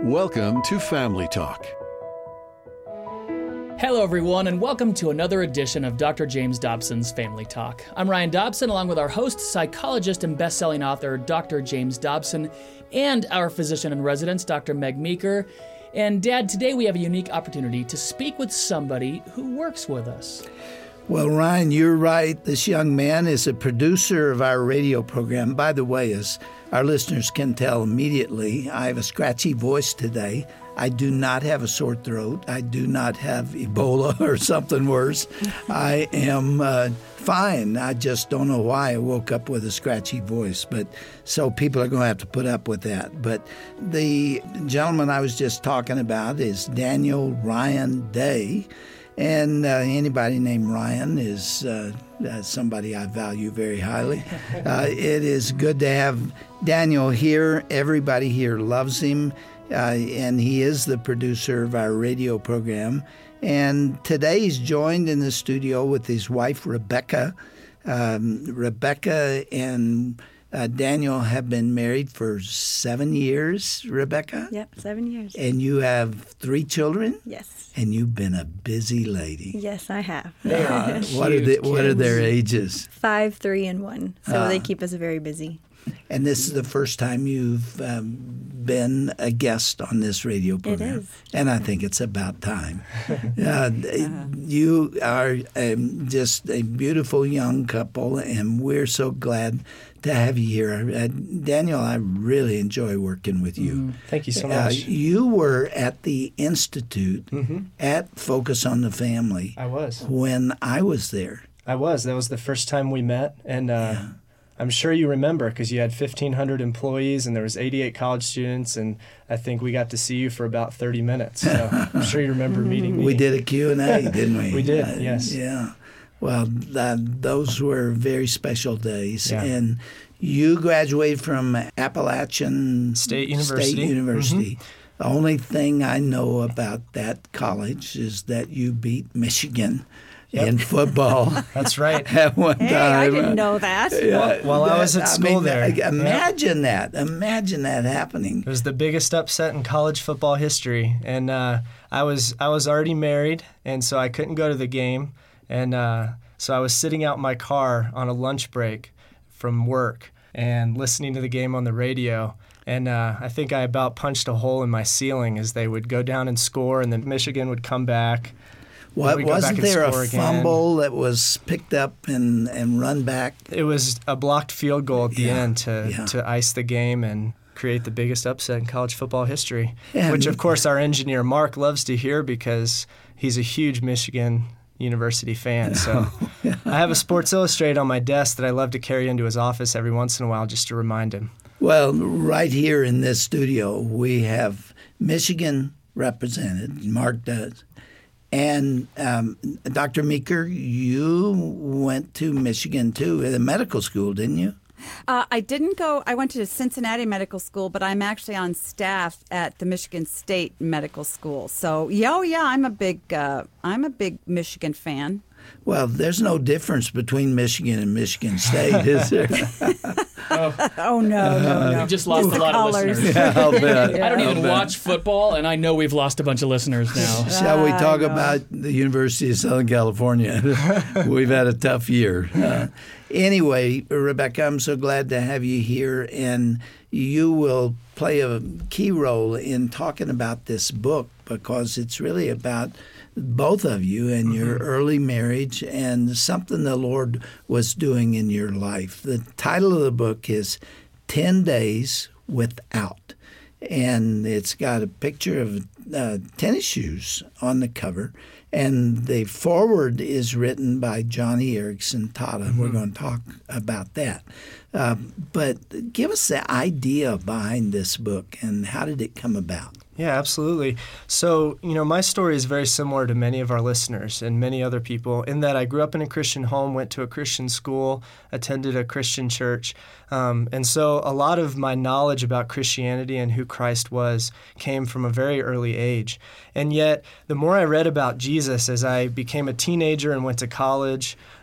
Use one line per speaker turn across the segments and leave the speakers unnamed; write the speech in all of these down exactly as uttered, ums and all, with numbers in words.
Welcome to Family Talk.
Hello, everyone, and welcome to another edition of Doctor James Dobson's Family Talk. I'm Ryan Dobson, along with our host, psychologist, and best-selling author, Doctor James Dobson, and our physician-in-residence, Doctor Meg Meeker. And, Dad, today we have a unique opportunity to speak with somebody who works with us.
Well, Ryan, you're right. This young man is a producer of our radio program. By the way, as our listeners can tell immediately, I have a scratchy voice today. I do not have a sore throat. I do not have Ebola or something worse. I am uh, fine. I just don't know why I woke up with a scratchy voice. But so people are going to have to put up with that. But the gentleman I was just talking about is Daniel Ryan Day. And uh, anybody named Ryan is uh, uh, somebody I value very highly. Uh, it is good to have Daniel here. Everybody here loves him, uh, and he is the producer of our radio program. And today he's joined in the studio with his wife, Rebecca. Um, Rebecca and Uh, Daniel have been married for seven years, Rebecca?
Yep, seven years.
And you have three children?
Yes.
And you've been a busy lady.
Yes, I have.
Uh, what are the, what are their ages?
Five, three, and one. So
Uh,
they keep us very busy.
And this is the first time you've um, been a guest on this radio program.
It is.
And I think it's about time. uh, uh-huh. You are um, just a beautiful young couple, and we're so glad to have you here. Uh, Daniel, I really enjoy working with you.
Mm, thank you so much.
Uh, you were at the Institute
mm-hmm.
at Focus on the Family.
I was.
When I was there.
I was. That was the first time we met. And uh,
yeah.
I'm sure you remember because you had fifteen hundred employees and there was eighty-eight college students. And I think we got to see you for about thirty minutes. So I'm sure you remember meeting me.
We did a Q and A, didn't we?
We did,
uh,
yes.
Yeah. Well, uh, those were very special days.
Yeah.
And you graduated from Appalachian
State University.
State University.
Mm-hmm.
The only thing I know about that college is that you beat Michigan
yep.
in football.
That's right.
At one
Hey,
time.
I didn't know that.
Yeah,
While I was at
I
school
mean,
there.
Imagine
yeah.
that. Imagine that happening.
It was the biggest upset in college football history. And uh, I was I was already married, and so I couldn't go to the game. And uh, so I was sitting out in my car on a lunch break from work and listening to the game on the radio. And uh, I think I about punched a hole in my ceiling as they would go down and score, and then Michigan would come back.
What, wasn't there a
again.
fumble that was picked up and, and run back?
It was a blocked field goal at the
yeah,
end to,
yeah.
to ice the game and create the biggest upset in college football history,
yeah,
which, of course, our engineer Mark loves to hear because he's a huge Michigan University fan. So I have a Sports Illustrated on my desk that I love to carry into his office every once in a while just to remind him.
Well, right here in this studio, we have Michigan represented, Mark does. And um, Doctor Meeker, you went to Michigan, too, at a medical school, didn't you?
Uh, I didn't go. I went to Cincinnati Medical School, but I'm actually on staff at the Michigan State Medical School. So, yeah, oh, yeah, I'm a big, uh, I'm a big Michigan fan.
Well, there's no difference between Michigan and Michigan State, is there?
oh. oh, no, no, no.
We've just lost
just
a lot
colors.
of listeners.
Yeah, I'll bet.
I don't even
I'll bet.
watch football, and I know we've lost a bunch of listeners now.
Shall we talk
I know.
about the University of Southern California? We've had a tough year. Uh, anyway, Rebecca, I'm so glad to have you here, and you will play a key role in talking about this book because it's really about both of you and your mm-hmm. early marriage and something the Lord was doing in your life. The title of the book is ten days Without, and it's got a picture of uh, tennis shoes on the cover, and the foreword is written by Johnny Erickson Tata. Mm-hmm. We're going to talk about that. Uh, but give us the idea behind this book, and how did it come about?
Yeah, absolutely. So, you know, my story is very similar to many of our listeners and many other people in that I grew up in a Christian home, went to a Christian school, attended a Christian church. Um, and so a lot of my knowledge about Christianity and who Christ was came from a very early age. And yet, the more I read about Jesus as I became a teenager and went to college,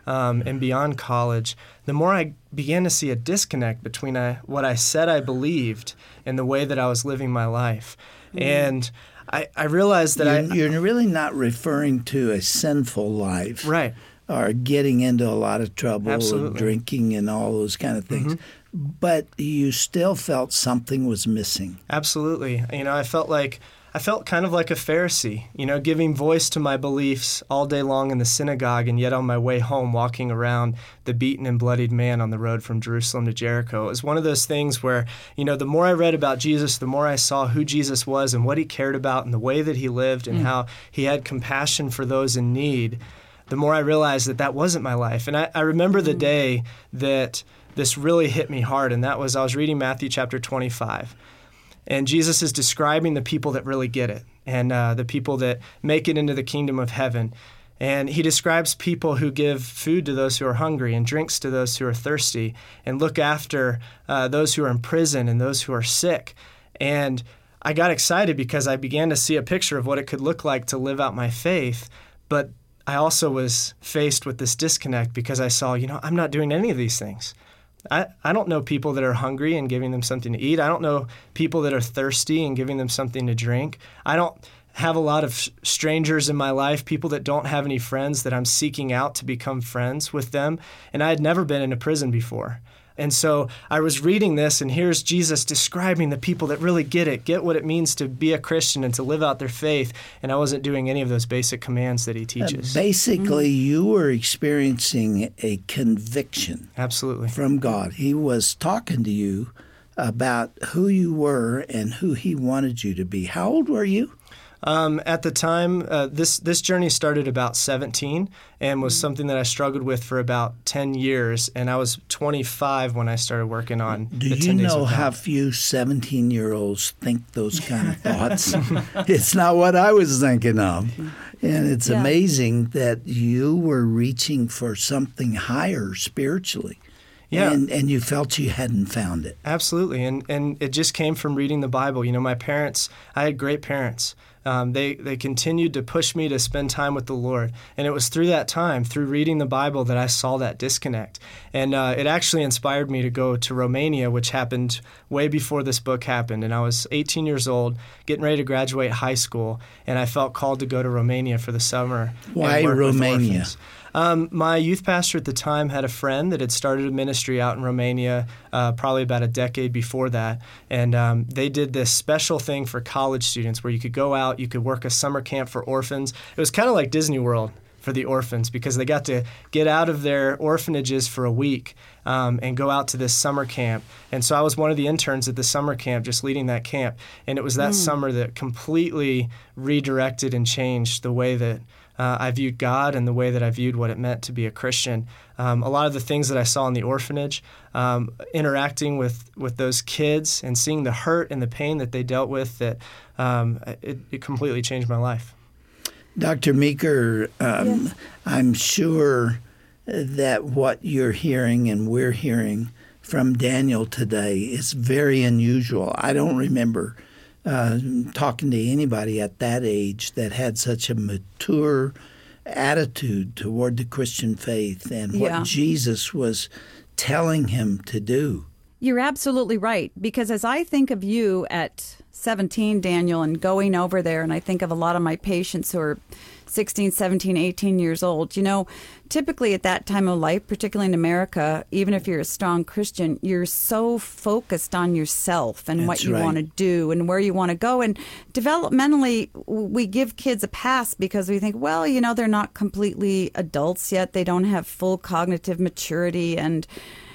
um, and beyond college, the more I began to see a disconnect between I, what I said I believed and the way that I was living my life. Mm. And I, I realized that
you're,
I...
You're really not referring to a sinful life.
Right.
Or getting into a lot of trouble,
Absolutely.
drinking and all those kind of things. Mm-hmm. But you still felt something was missing.
Absolutely. You know, I felt like I felt kind of like a Pharisee, you know, giving voice to my beliefs all day long in the synagogue, and yet on my way home walking around the beaten and bloodied man on the road from Jerusalem to Jericho. It was one of those things where, you know, the more I read about Jesus, the more I saw who Jesus was and what he cared about and the way that he lived and mm. how he had compassion for those in need, the more I realized that that wasn't my life. And I, I remember the day that this really hit me hard, and that was I was reading Matthew chapter twenty-five. And Jesus is describing the people that really get it and uh, the people that make it into the kingdom of heaven. And he describes people who give food to those who are hungry and drinks to those who are thirsty and look after uh, those who are in prison and those who are sick. And I got excited because I began to see a picture of what it could look like to live out my faith. But I also was faced with this disconnect because I saw, you know, I'm not doing any of these things. I, I don't know people that are hungry and giving them something to eat. I don't know people that are thirsty and giving them something to drink. I don't have a lot of strangers in my life, people that don't have any friends that I'm seeking out to become friends with them. And I had never been in a prison before. And so I was reading this, and here's Jesus describing the people that really get it, get what it means to be a Christian and to live out their faith. And I wasn't doing any of those basic commands that he teaches.
Uh, basically, mm-hmm. you were experiencing a conviction.
Absolutely.
From God. He was talking to you about who you were and who he wanted you to be. How old were you?
Um, at the time, uh, this this journey started about seventeen and was something that I struggled with for about ten years. And I was twenty-five when I started working on
Do
the
you
ten days
know
of
how
God.
few seventeen-year-olds think those kind of thoughts? It's not what I was thinking of. And it's
Yeah.
amazing that you were reaching for something higher spiritually.
Yeah.
And, and you felt you hadn't found it.
Absolutely. And and it just came from reading the Bible. You know, my parents, I had great parents. Um, they, they continued to push me to spend time with the Lord. And it was through that time, through reading the Bible, that I saw that disconnect. And uh, it actually inspired me to go to Romania, which happened way before this book happened. And I was eighteen years old, getting ready to graduate high school, and I felt called to go to Romania for the summer.
Why
and work with
Romania?
orphans. Um, my youth pastor at the time had a friend that had started a ministry out in Romania uh, probably about a decade before that. And um, they did this special thing for college students where you could go out, you could work a summer camp for orphans. It was kind of like Disney World for the orphans because they got to get out of their orphanages for a week um, and go out to this summer camp. And so I was one of the interns at the summer camp, just leading that camp. And it was that mm. summer that completely redirected and changed the way that Uh, I viewed God and the way that I viewed what it meant to be a Christian. Um, a lot of the things that I saw in the orphanage, um, interacting with, with those kids and seeing the hurt and the pain that they dealt with, that um, it, it completely changed my life.
Doctor Meeker, um,
Yes.
I'm sure that what you're hearing and we're hearing from Daniel today is very unusual. I don't remember Uh, talking to anybody at that age that had such a mature attitude toward the Christian faith and what
Yeah.
Jesus was telling him to do.
You're absolutely right, because as I think of you at seventeen, Daniel, and going over there, and I think of a lot of my patients who are sixteen, seventeen, eighteen years old, you know, typically at that time of life, particularly in America, even if you're a strong Christian, you're so focused on yourself and
That's
what you
right.
want to do and where you want to go. And developmentally, we give kids a pass because we think, well, you know, they're not completely adults yet. They don't have full cognitive maturity. And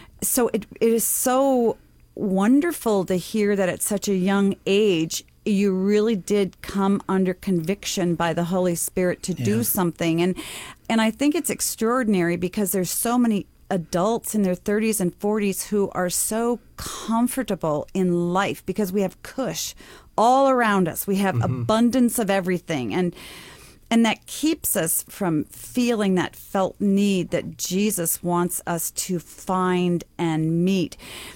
so it, it is so wonderful to hear that at such a young age, you really did come under conviction by the Holy Spirit to do
Yeah.
something. And and I think it's extraordinary because there's so many adults in their thirties and forties who are so comfortable in life because we have cush all around us. We have mm-hmm. abundance of everything. And And that keeps us from feeling that felt need that Jesus wants us to find and meet.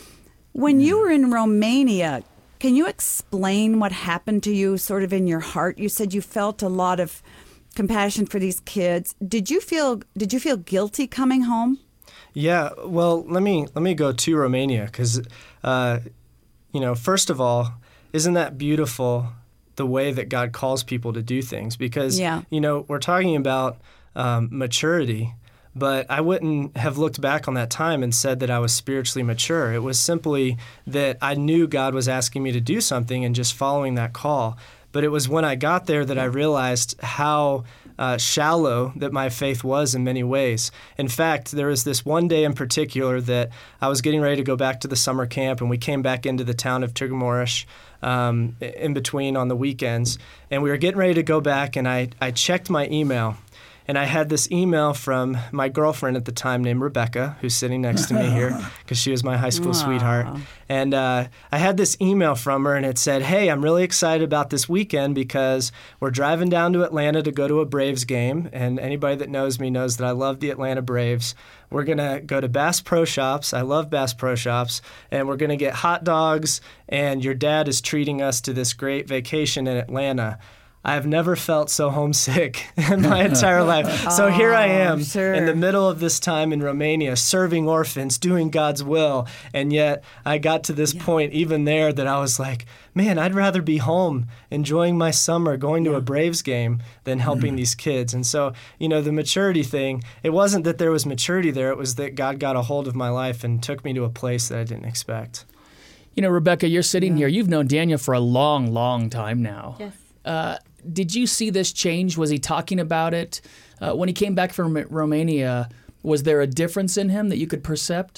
When you were in Romania, can you explain what happened to you sort of in your heart? You said you felt a lot of compassion for these kids. Did you feel did you feel guilty coming home?
Yeah, well, let me let me go to Romania because, uh, you know, first of all, isn't that beautiful the way that God calls people to do things? Because,
yeah.
you know, we're talking about um, maturity, but I wouldn't have looked back on that time and said that I was spiritually mature. It was simply that I knew God was asking me to do something and just following that call. But it was when I got there that I realized how uh, shallow that my faith was in many ways. In fact, there was this one day in particular that I was getting ready to go back to the summer camp, and we came back into the town of Tigramorish um, in between on the weekends. And we were getting ready to go back, and I, I checked my email. And I had this email from my girlfriend at the time named Rebecca, who's sitting next to me here because she was my high school
Aww.
sweetheart. And uh, I had this email from her, and it said, hey, I'm really excited about this weekend because we're driving down to Atlanta to go to a Braves game. And anybody that knows me knows that I love the Atlanta Braves. We're going to go to Bass Pro Shops. I love Bass Pro Shops. And we're going to get hot dogs. And your dad is treating us to this great vacation in Atlanta. I have never felt so homesick in my entire life. So here I am
sure.
in the middle of this time in Romania, serving orphans, doing God's will. And yet I got to this yeah. point even there that I was like, man, I'd rather be home enjoying my summer, going to a Braves game than helping mm. these kids. And so, you know, the maturity thing, it wasn't that there was maturity there. It was that God got a hold of my life and took me to a place that I didn't expect.
You know, Rebecca, you're sitting yeah. here. You've known Daniel for a long, long time now.
Yes.
Uh, did you see this change? Was he talking about it? Uh, when he came back from Romania, was there a difference in him that you could percept?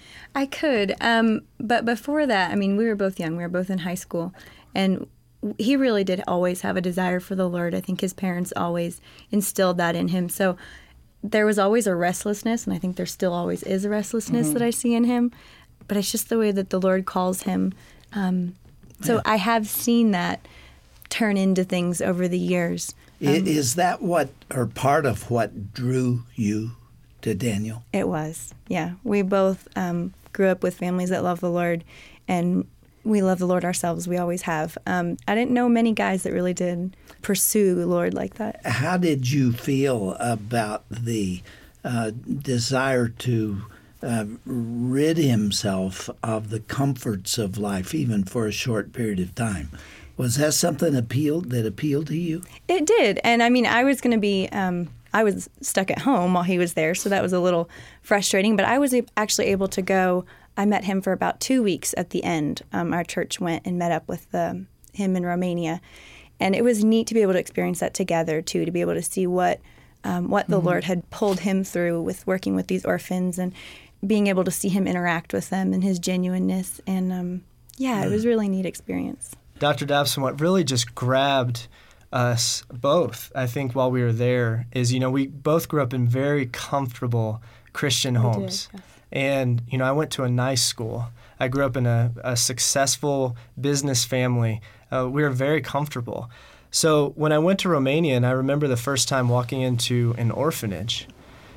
I could. Um, but before that, I mean, we were both young. We were both in high school. And he really did always have a desire for the Lord. I think his parents always instilled that in him. So there was always a restlessness, and I think there still always is a restlessness mm-hmm. that I see in him. But it's just the way that the Lord calls him. Um, so yeah. I have seen that turn into things over the years. Um,
is that what, or part of what drew you to Daniel?
It was, yeah. We both um, grew up with families that love the Lord, and we love the Lord ourselves. We always have. Um, I didn't know many guys that really did pursue the Lord like that.
How did you feel about the uh, desire to uh, rid himself of the comforts of life, even for a short period of time? Was that something appealed that appealed to you?
It did. And I mean, I was going to be, um, I was stuck at home while he was there, so that was a little frustrating. But I was actually able to go. I met him for about two weeks at the end. Um, our church went and met up with um, him in Romania. And it was neat to be able to experience that together, too, to be able to see what, um, what the mm-hmm. Lord had pulled him through with working with these orphans and being able to see him interact with them and his genuineness. And, um, yeah, mm-hmm. it was a really neat experience.
Doctor Dobson, what really just grabbed us both, I think, while we were there is, you know, we both grew up in very comfortable Christian homes.
We did, yes.
And, you know, I went to a nice school. I grew up in a, a successful business family. Uh, we were very comfortable. So when I went to Romania, and I remember the first time walking into an orphanage,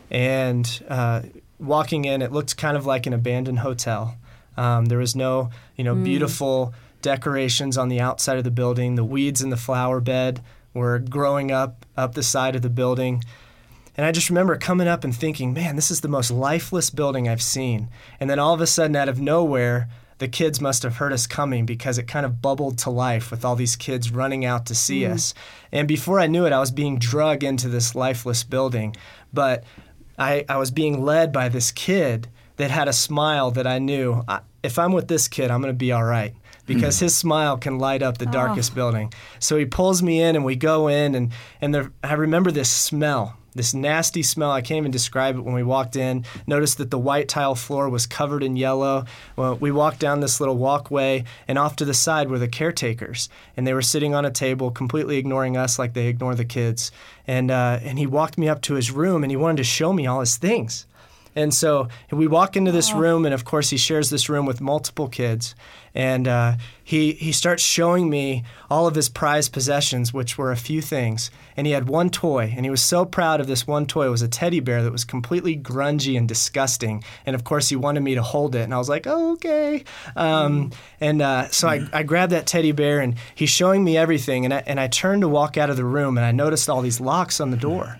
and uh, walking in, it looked kind of like an abandoned hotel. Um, there was no, you know, mm. beautiful decorations on the outside of the building. The weeds in the flower bed were growing up up the side of the building. And I just remember coming up and thinking, man, this is the most lifeless building I've seen. And then all of a sudden, out of nowhere, the kids must have heard us coming because it kind of bubbled to life with all these kids running out to see mm. us. And before I knew it, I was being drug into this lifeless building. But I, I was being led by this kid that had a smile that I knew, if I'm with this kid, I'm going to be all right. Because his smile can light up the darkest oh. building. So he pulls me in, and we go in, and, and there, I remember this smell, this nasty smell. I can't even describe it when we walked in. Noticed that the white tile floor was covered in yellow. Well, we walked down this little walkway, and off to the side were the caretakers. And they were sitting on a table, completely ignoring us like they ignore the kids. And, uh, and he walked me up to his room, and he wanted to show me all his things. And so we walk into this room, and of course he shares this room with multiple kids. And uh, he he starts showing me all of his prized possessions, which were a few things. And he had one toy, and he was so proud of this one toy. It was a teddy bear that was completely grungy and disgusting. And of course he wanted me to hold it, and I was like, oh, okay. Um, and uh, so I, I grabbed that teddy bear, and he's showing me everything. And I, and I turned to walk out of the room, and I noticed all these locks on the door.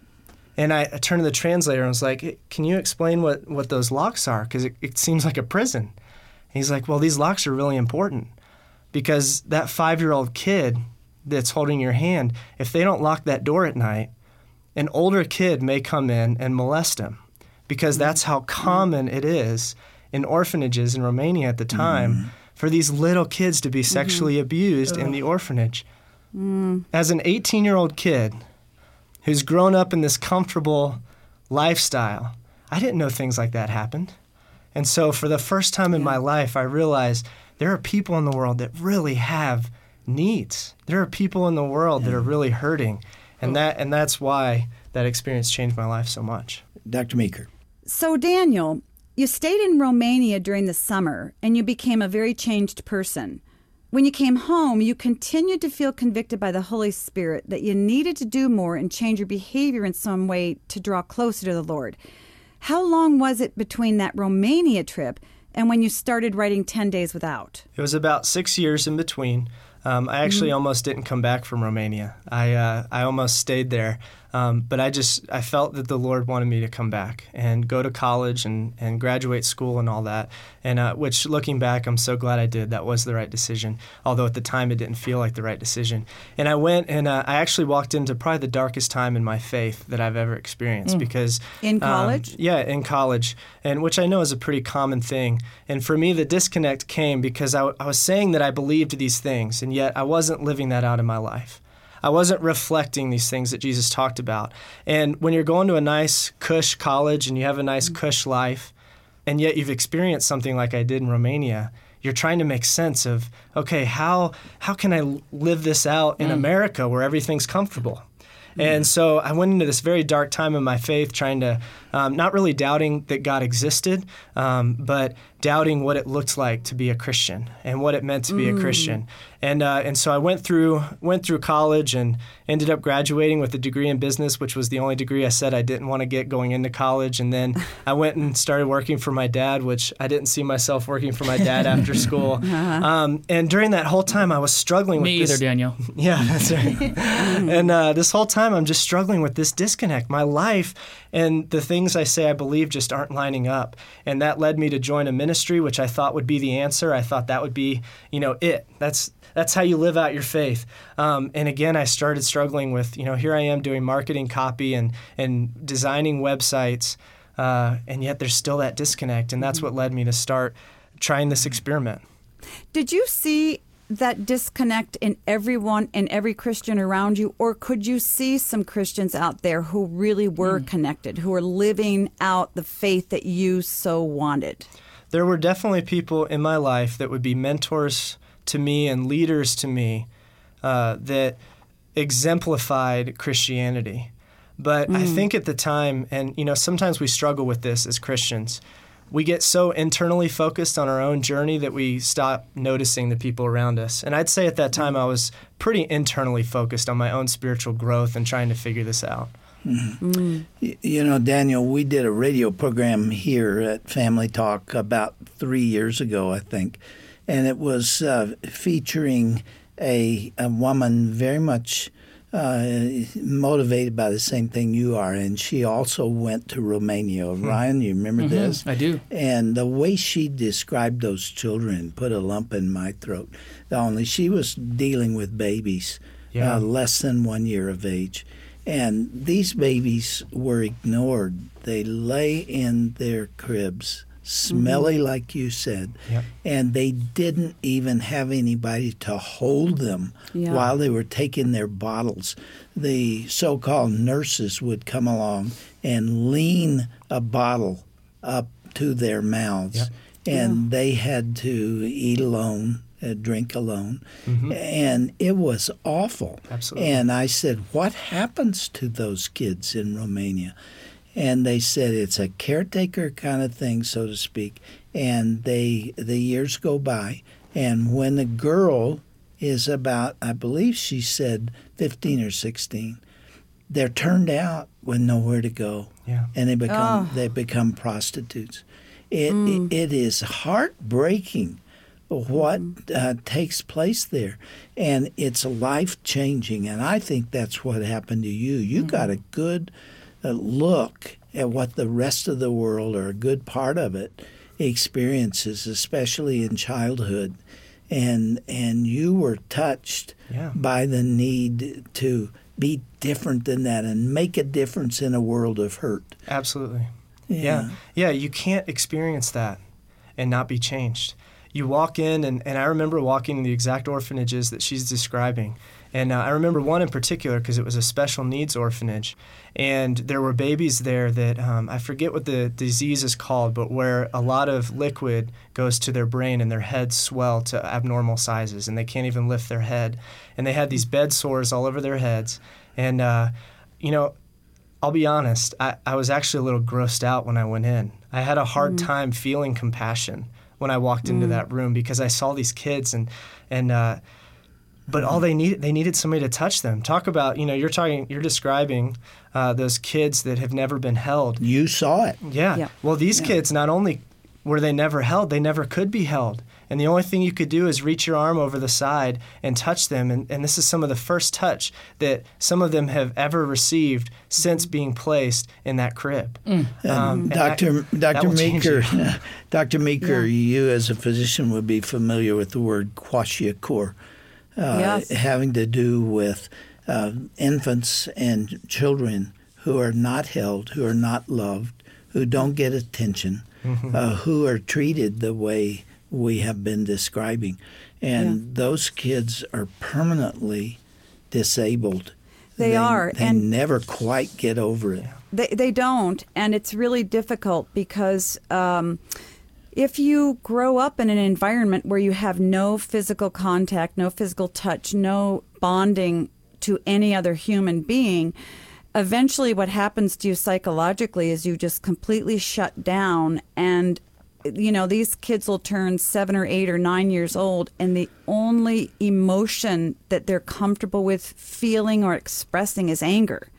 And I, I turned to the translator and was like, hey, can you explain what, what those locks are? Because it, it seems like a prison. And he's like, well, these locks are really important because that five-year-old kid that's holding your hand, if they don't lock that door at night, an older kid may come in and molest him because that's how common it is in orphanages in Romania at the time mm. for these little kids to be sexually mm-hmm. abused oh. in the orphanage. Mm. As an eighteen-year-old kid who's grown up in this comfortable lifestyle, I didn't know things like that happened. And so for the first time in yeah. my life, I realized there are people in the world that really have needs. There are people in the world yeah. that are really hurting. And that and that's why that experience changed my life so much.
Doctor Meeker.
So Daniel, you stayed in Romania during the summer, and you became a very changed person. When you came home, you continued to feel convicted by the Holy Spirit that you needed to do more and change your behavior in some way to draw closer to the Lord. How long was it between that Romania trip and when you started writing ten days Without?
It was about six years in between. Um, I actually mm-hmm. almost didn't come back from Romania. I uh, I almost stayed there. Um, but I just, I felt that the Lord wanted me to come back and go to college and, and graduate school and all that, and uh, which, looking back, I'm so glad I did. That was the right decision, although at the time it didn't feel like the right decision. And I went and uh, I actually walked into probably the darkest time in my faith that I've ever experienced mm. because...
In college?
Um, yeah, in college, and which I know is a pretty common thing. And for me, the disconnect came because I, I was saying that I believed these things, and yet I wasn't living that out in my life. I wasn't reflecting these things that Jesus talked about. And when you're going to a nice cush college and you have a nice cush life, and yet you've experienced something like I did in Romania, you're trying to make sense of, okay, how how can I live this out in mm. America where everything's comfortable? And so I went into this very dark time in my faith trying to, um, not really doubting that God existed, um, but doubting what it looked like to be a Christian and what it meant to be mm. a Christian. And uh, and so I went through went through college and ended up graduating with a degree in business, which was the only degree I said I didn't want to get going into college. And then I went and started working for my dad, which I didn't see myself working for my dad after school. Uh-huh. Um, and during that whole time, I was struggling
Me
with this.
Me either, Daniel.
Yeah, that's right. And uh, this whole time, I'm just struggling with this disconnect. My life and the things I say I believe just aren't lining up. And that led me to join a ministry, which I thought would be the answer. I thought that would be, you know, it. That's That's how you live out your faith. Um, and again, I started struggling with, you know, here I am doing marketing copy and, and designing websites, uh, and yet there's still that disconnect. And that's what led me to start trying this experiment.
Did you see that disconnect in everyone and every Christian around you, or could you see some Christians out there who really were mm. connected, who were living out the faith that you so wanted?
There were definitely people in my life that would be mentors to me and leaders to me uh, that exemplified Christianity. But mm. I think at the time, and you know, sometimes we struggle with this as Christians, we get so internally focused on our own journey that we stop noticing the people around us. And I'd say at that time I was pretty internally focused on my own spiritual growth and trying to figure this out.
Mm-hmm. Mm. You know, Daniel, we did a radio program here at Family Talk about three years ago, I think. And it was uh, featuring a, a woman very much uh, motivated by the same thing you are. And she also went to Romania. Hmm. Ryan, you remember mm-hmm. this?
I do.
And the way she described those children put a lump in my throat. Only she was dealing with babies yeah. uh, less than one year of age. And these babies were ignored. They lay in their cribs, smelly, mm-hmm. like you said, yep. and they didn't even have anybody to hold them yeah. while they were taking their bottles. The so-called nurses would come along and lean a bottle up to their mouths, yep. and yeah. they had to eat alone, uh, drink alone, mm-hmm. and it was awful.
Absolutely.
And I said, what happens to those kids in Romania? And they said it's a caretaker kind of thing, so to speak. And they the years go by, and when the girl is about, I believe she said fifteen or sixteen, they're turned out with nowhere to go,
Yeah.
and they become
Oh.
they become prostitutes. It,
Mm.
it it is heartbreaking what uh, takes place there, and it's life changing. And I think that's what happened to you. You got a good uh, look at what the rest of the world, or a good part of it, experiences, especially in childhood, and and you were touched
Yeah.
by the need to be different than that and make a difference in a world of hurt.
Absolutely. Yeah. Yeah, you can't experience that and not be changed. You walk in, and, and I remember walking in the exact orphanages that she's describing. And uh, I remember one in particular because it was a special needs orphanage. And there were babies there that, um, I forget what the disease is called, but where a lot of liquid goes to their brain and their heads swell to abnormal sizes and they can't even lift their head. And they had these bed sores all over their heads. And, uh, you know, I'll be honest, I, I was actually a little grossed out when I went in. I had a hard mm. time feeling compassion when I walked into mm. that room because I saw these kids and, and, uh, but all they needed, they needed somebody to touch them. Talk about, you know, you're talking, you're describing uh, those kids that have never been held.
You saw it.
Yeah.
Yeah.
Well, these
Yeah.
kids, not only were they never held, they never could be held. And the only thing you could do is reach your arm over the side and touch them. And, and this is some of the first touch that some of them have ever received since being placed in that crib.
Mm. Um, and Doctor
that,
Doctor
that
Meeker,
you.
Doctor Meeker,
Yeah.
you as a physician would be familiar with the word kwashiorkor, uh,
Yes.
having to do with uh, infants and children who are not held, who are not loved, who don't get attention, mm-hmm. uh, who are treated the way we have been describing. And yeah. those kids are permanently disabled.
They,
they
are.
They
and
never quite get over it.
They, they don't. And it's really difficult because um, if you grow up in an environment where you have no physical contact, no physical touch, no bonding to any other human being, eventually what happens to you psychologically is you just completely shut down. And you know, these kids will turn seven or eight or nine years old, and the only emotion that they're comfortable with feeling or expressing is anger.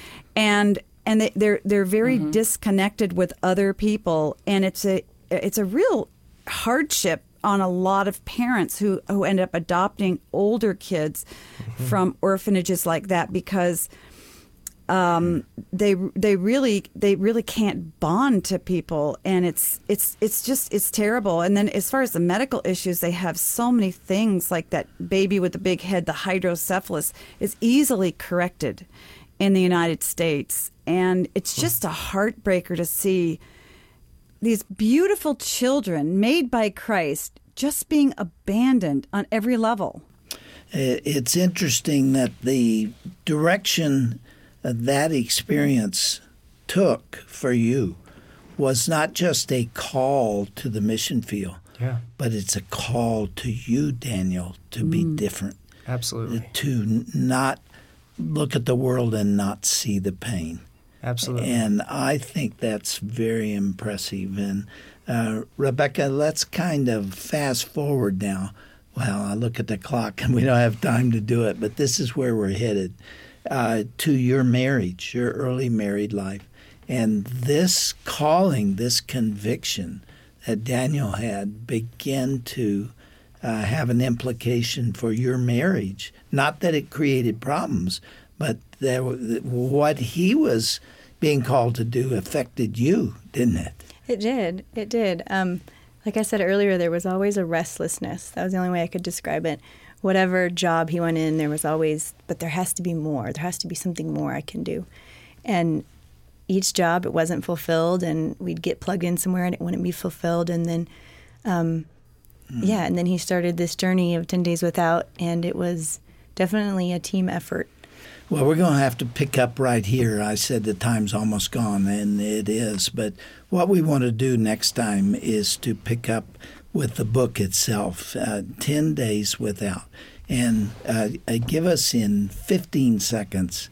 And and they, they're they're very mm-hmm. disconnected with other people, and it's a it's a real hardship on a lot of parents who, who end up adopting older kids mm-hmm. from orphanages like that because Um, they they really they really can't bond to people, and it's it's it's just it's terrible. And then as far as the medical issues, they have so many things like that baby with the big head, the hydrocephalus, is easily corrected in the United States, and it's just a heartbreaker to see these beautiful children made by Christ just being abandoned on every level.
It's interesting that the direction that experience took for you was not just a call to the mission field,
yeah.
but it's a call to you, Daniel, to mm. be different.
Absolutely.
To not look at the world and not see the pain.
Absolutely.
And I think that's very impressive. And uh, Rebecca, let's kind of fast forward now. Well, I look at the clock and we don't have time to do it, but this is where we're headed. Uh, to your marriage, your early married life. And this calling, this conviction that Daniel had began to uh, have an implication for your marriage. Not that it created problems, but that what he was being called to do affected you, didn't it?
It did. It did. Um, like I said earlier, there was always a restlessness. That was the only way I could describe it. Whatever job he went in, there was always, but there has to be more. There has to be something more I can do. And each job, it wasn't fulfilled, and we'd get plugged in somewhere and it wouldn't be fulfilled. And then, um, mm. yeah, and then he started this journey of ten days Without, and it was definitely a team effort.
Well, we're going to have to pick up right here. I said the time's almost gone, and it is. But what we want to do next time is to pick up with the book itself, uh, ten days Without. And uh, uh, give us in fifteen seconds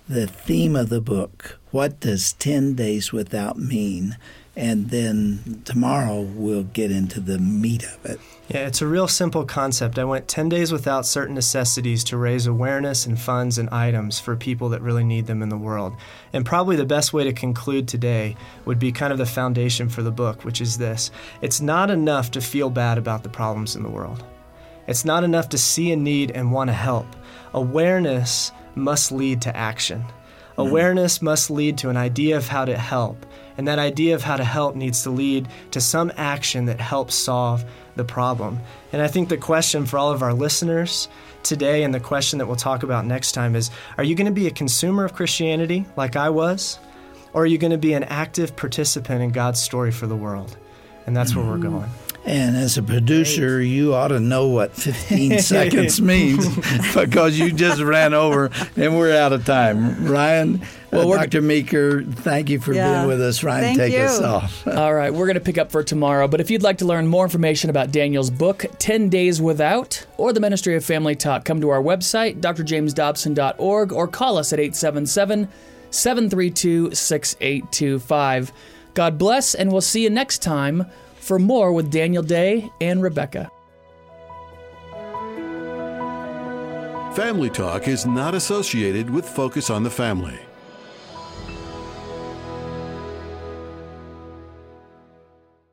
the theme of the book. What does ten days without mean? And then tomorrow we'll get into the meat of it.
Yeah, it's a real simple concept. I went ten days without certain necessities to raise awareness and funds and items for people that really need them in the world. And probably the best way to conclude today would be kind of the foundation for the book, which is this. It's not enough to feel bad about the problems in the world. It's not enough to see a need and want to help. Awareness must lead to action. Awareness must lead to an idea of how to help. And that idea of how to help needs to lead to some action that helps solve the problem. And I think the question for all of our listeners today, and the question that we'll talk about next time, is, are you going to be a consumer of Christianity like I was? Or are you going to be an active participant in God's story for the world? And that's where we're going.
And as a producer, you ought to know what fifteen seconds means, because you just ran over and we're out of time. Ryan, well, uh, Doctor Meeker, thank you for
Yeah.
being with us. Ryan,
Thank
take
you.
us off.
All right, we're going to pick up for tomorrow. But if you'd like to learn more information about Daniel's book, ten days Without, or the Ministry of Family Talk, come to our website, d r james dobson dot org, or call us at eight seven seven, seven three two, six eight two five. God bless, and we'll see you next time for more with Daniel Day and Rebecca.
Family Talk is not associated with Focus on the Family.